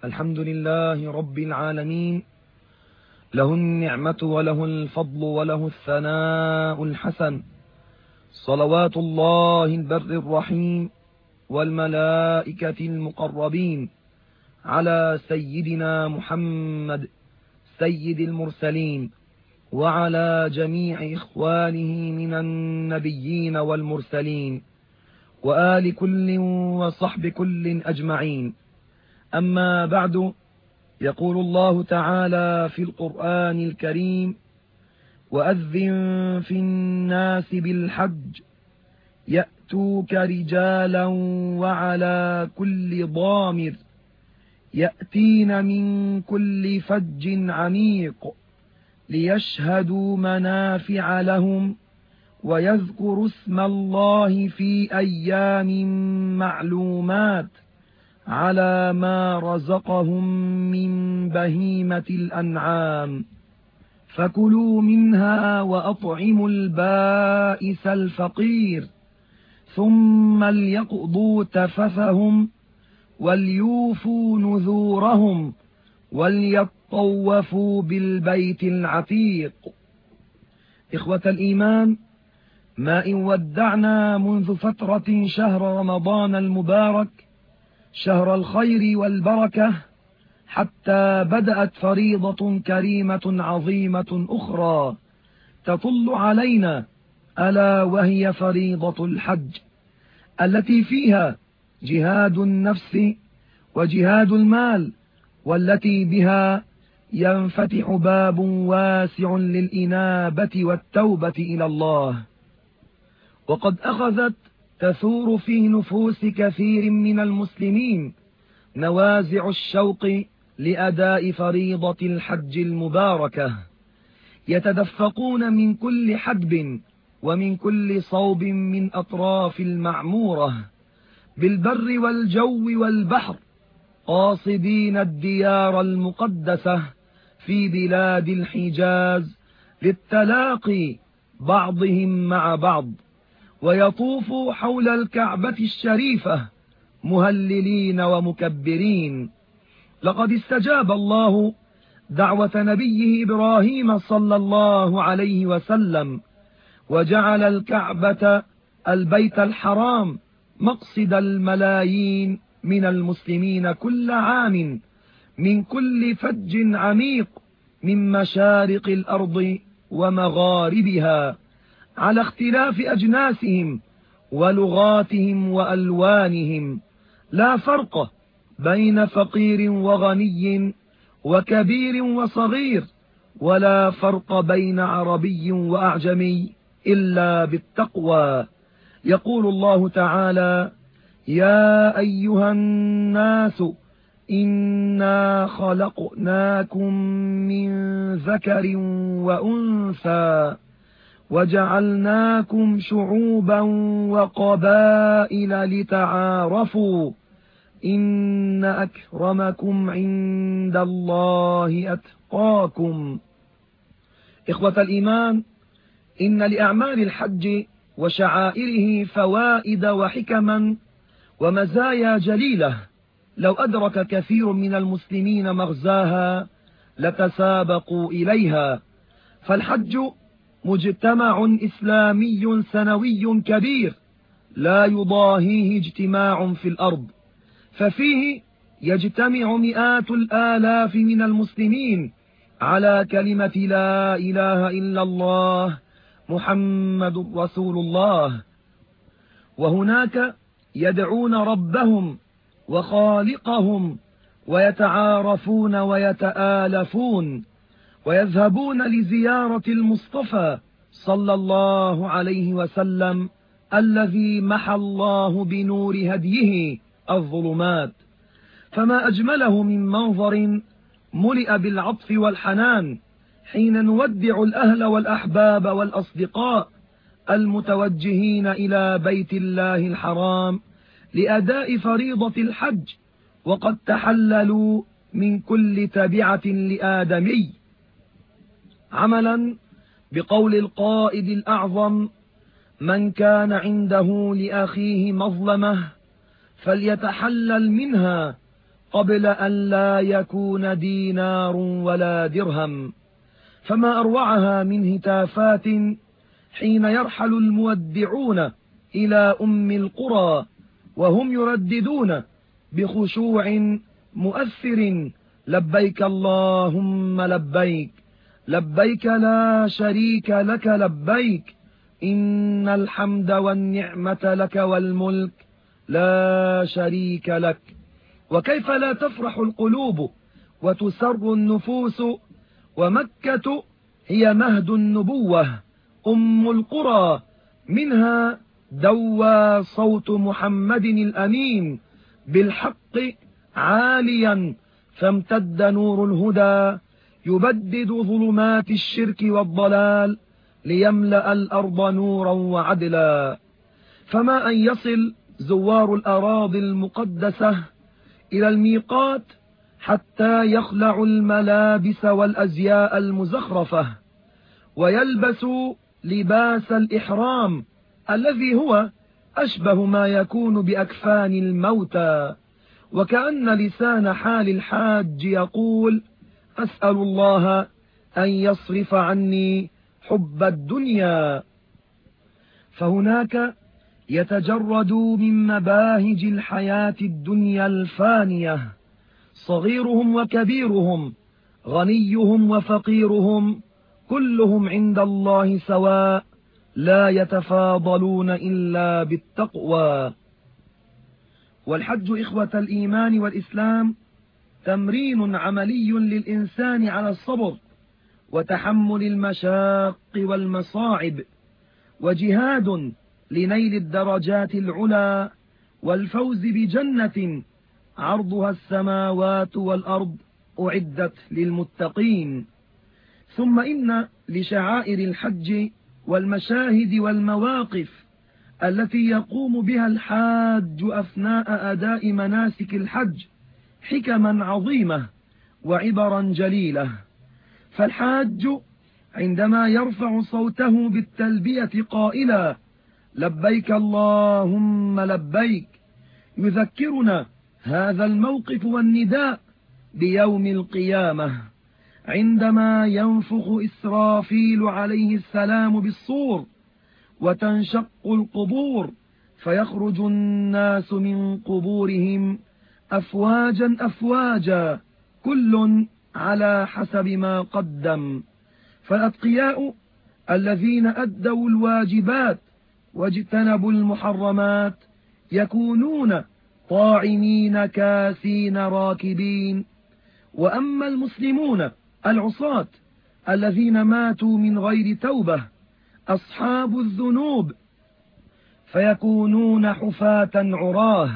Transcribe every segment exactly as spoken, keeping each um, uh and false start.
الحمد لله رب العالمين، له النعمة وله الفضل وله الثناء الحسن، صلوات الله البر الرحيم والملائكة المقربين على سيدنا محمد سيد المرسلين، وعلى جميع إخوانه من النبيين والمرسلين، وآل كل وصحب كل أجمعين. أما بعد، يقول الله تعالى في القرآن الكريم: وأذن في الناس بالحج يأتوك رجالا وعلى كل ضامر يأتين من كل فج عميق ليشهدوا منافع لهم ويذكروا اسم الله في أيام معلومات على ما رزقهم من بهيمة الأنعام، فكلوا منها وأطعموا البائس الفقير، ثم ليقضوا تفثهم وليوفوا نذورهم وليطوفوا بالبيت العتيق. إخوة الإيمان، ما إن ودعنا منذ فترة شهر رمضان المبارك، شهر الخير والبركة، حتى بدأت فريضة كريمة عظيمة أخرى تطل علينا، ألا وهي فريضة الحج، التي فيها جهاد النفس وجهاد المال، والتي بها ينفتح باب واسع للإنابة والتوبة إلى الله. وقد أخذت تثور في نفوس كثير من المسلمين نوازع الشوق لأداء فريضة الحج المباركة، يتدفقون من كل حدب ومن كل صوب من أطراف المعمورة بالبر والجو والبحر، قاصدين الديار المقدسة في بلاد الحجاز للتلاقي بعضهم مع بعض، ويطوفوا حول الكعبة الشريفة مهللين ومكبرين. لقد استجاب الله دعوة نبيه إبراهيم صلى الله عليه وسلم، وجعل الكعبة البيت الحرام مقصد الملايين من المسلمين كل عام من كل فج عميق من مشارق الأرض ومغاربها، على اختلاف أجناسهم ولغاتهم وألوانهم، لا فرق بين فقير وغني وكبير وصغير، ولا فرق بين عربي وأعجمي إلا بالتقوى. يقول الله تعالى: يا أيها الناس إنا خلقناكم من ذكر وأنثى وجعلناكم شعوبا وقبائل لتعارفوا إن أكرمكم عند الله أتقاكم. إخوة الإيمان، إن لأعمال الحج وشعائره فوائد وحكما ومزايا جليلة، لو أدرك كثير من المسلمين مغزاها لتسابقوا إليها. فالحج مجتمع إسلامي سنوي كبير لا يضاهيه اجتماع في الأرض، ففيه يجتمع مئات الآلاف من المسلمين على كلمة لا إله إلا الله محمد رسول الله، وهناك يدعون ربهم وخالقهم ويتعارفون ويتآلفون، ويذهبون لزيارة المصطفى صلى الله عليه وسلم الذي محى الله بنور هديه الظلمات. فما أجمله من منظر ملئ بالعطف والحنان حين نودع الأهل والأحباب والأصدقاء المتوجهين إلى بيت الله الحرام لأداء فريضة الحج، وقد تحللوا من كل تبعة لآدمي، عملا بقول القائد الأعظم: من كان عنده لأخيه مظلمة فليتحلل منها قبل أن لا يكون دينار ولا درهم. فما أروعها من هتافات حين يرحل المودعون إلى أم القرى وهم يرددون بخشوع مؤثر: لبيك اللهم لبيك، لبيك لا شريك لك لبيك، إن الحمد والنعمة لك والملك لا شريك لك. وكيف لا تفرح القلوب وتسر النفوس، ومكة هي مهد النبوة أم القرى، منها دوى صوت محمد الأمين بالحق عاليا، فامتد نور الهدى يبدد ظلمات الشرك والضلال ليملأ الأرض نورا وعدلا. فما أن يصل زوار الأراضي المقدسة إلى الميقات حتى يخلعوا الملابس والأزياء المزخرفة ويلبسوا لباس الإحرام الذي هو أشبه ما يكون بأكفان الموتى، وكأن لسان حال الحاج يقول: أسأل الله أن يصرف عني حب الدنيا. فهناك يتجردوا من مباهج الحياة الدنيا الفانية، صغيرهم وكبيرهم، غنيهم وفقيرهم، كلهم عند الله سواء، لا يتفاضلون إلا بالتقوى. والحج إخوة الإيمان والإسلام تمرين عملي للإنسان على الصبر وتحمل المشاق والمصاعب، وجهاد لنيل الدرجات العلى والفوز بجنة عرضها السماوات والأرض أعدت للمتقين. ثم إن لشعائر الحج والمشاهد والمواقف التي يقوم بها الحاج أثناء أداء مناسك الحج حكما عظيمة وعبرا جليلة. فالحاج عندما يرفع صوته بالتلبية قائلا: لبيك اللهم لبيك، يذكرنا هذا الموقف والنداء بيوم القيامة، عندما ينفخ إسرافيل عليه السلام بالصور وتنشق القبور فيخرج الناس من قبورهم أفواجا أفواجا، كل على حسب ما قدم. فالأتقياء الذين أدوا الواجبات واجتنبوا المحرمات يكونون طاعمين كاسين راكبين. وأما المسلمون العصاة الذين ماتوا من غير توبة أصحاب الذنوب فيكونون حفاة عراه.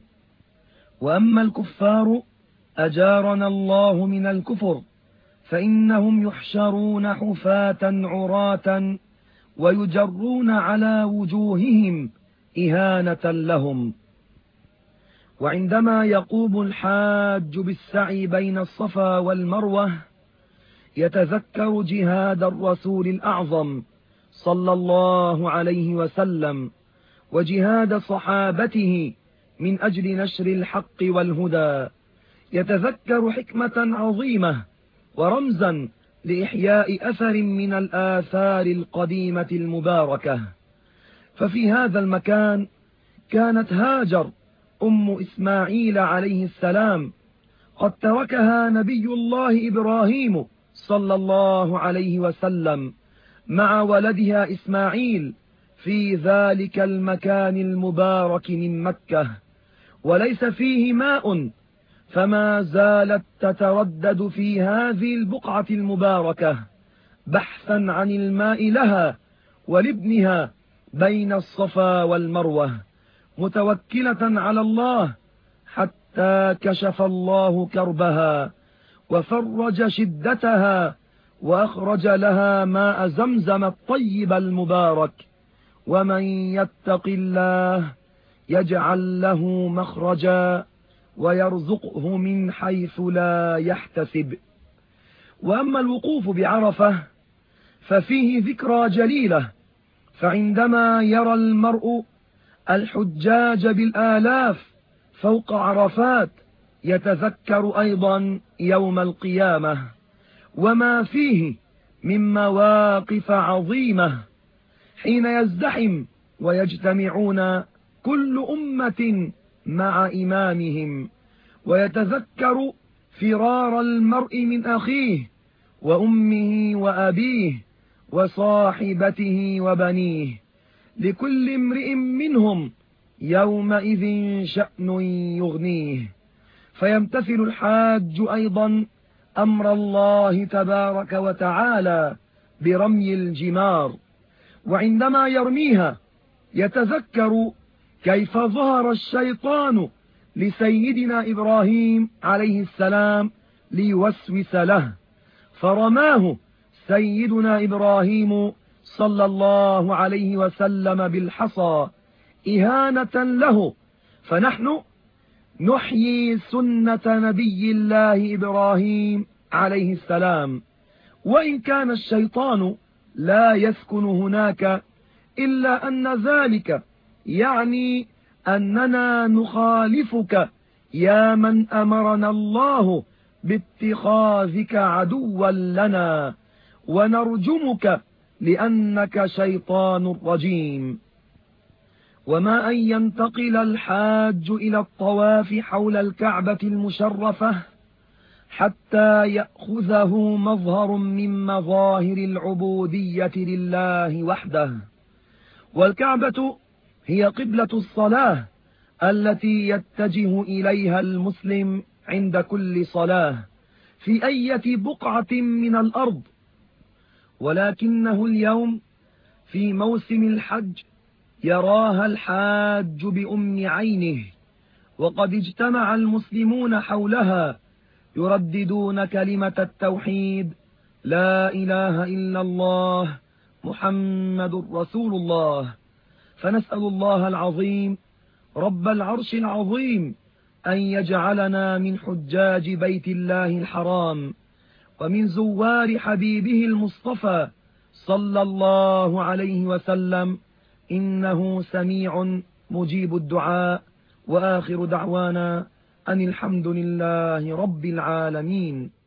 وأما الكفار أجارنا الله من الكفر فإنهم يحشرون حفاة عراة ويجرون على وجوههم إهانة لهم. وعندما يقوم الحاج بالسعي بين الصفا والمروة يتذكر جهاد الرسول الأعظم صلى الله عليه وسلم وجهاد صحابته من أجل نشر الحق والهدى، يتذكر حكمة عظيمة ورمزا لإحياء أثر من الآثار القديمة المباركة. ففي هذا المكان كانت هاجر أم إسماعيل عليه السلام قد تركها نبي الله إبراهيم صلى الله عليه وسلم مع ولدها إسماعيل في ذلك المكان المبارك من مكة، وليس فيه ماء، فما زالت تتردد في هذه البقعة المباركة بحثا عن الماء لها ولابنها بين الصفا والمروة، متوكلة على الله حتى كشف الله كربها وفرج شدتها وأخرج لها ماء زمزم الطيب المبارك. ومن يتق الله يجعل له مخرجا ويرزقه من حيث لا يحتسب. وأما الوقوف بعرفة ففيه ذكرى جليلة، فعندما يرى المرء الحجاج بالآلاف فوق عرفات يتذكر أيضا يوم القيامة وما فيه من مواقف عظيمة حين يزدحم ويجتمعون كل أمة مع إمامهم، ويتذكر فرار المرء من أخيه وأمه وأبيه وصاحبته وبنيه، لكل امرئ منهم يومئذ شأن يغنيه. فيمتثل الحاج أيضا أمر الله تبارك وتعالى برمي الجمار، وعندما يرميها يتذكر كيف ظهر الشيطان لسيدنا إبراهيم عليه السلام ليوسوس له، فرماه سيدنا إبراهيم صلى الله عليه وسلم بالحصى إهانة له. فنحن نحيي سنة نبي الله إبراهيم عليه السلام، وإن كان الشيطان لا يسكن هناك، إلا أن ذلك يعني أننا نخالفك يا من أمرنا الله باتخاذك عدوا لنا، ونرجمك لأنك شيطان رجيم. وما أن ينتقل الحاج إلى الطواف حول الكعبة المشرفة حتى يأخذه مظهر من مظاهر العبودية لله وحده. والكعبة هي قبلة الصلاة التي يتجه إليها المسلم عند كل صلاة في أي بقعة من الأرض، ولكنه اليوم في موسم الحج يراها الحاج بأم عينه، وقد اجتمع المسلمون حولها يرددون كلمة التوحيد: لا إله إلا الله محمد رسول الله. فنسأل الله العظيم رب العرش العظيم أن يجعلنا من حجاج بيت الله الحرام ومن زوار حبيبه المصطفى صلى الله عليه وسلم، إنه سميع مجيب الدعاء. وآخر دعوانا أن الحمد لله رب العالمين.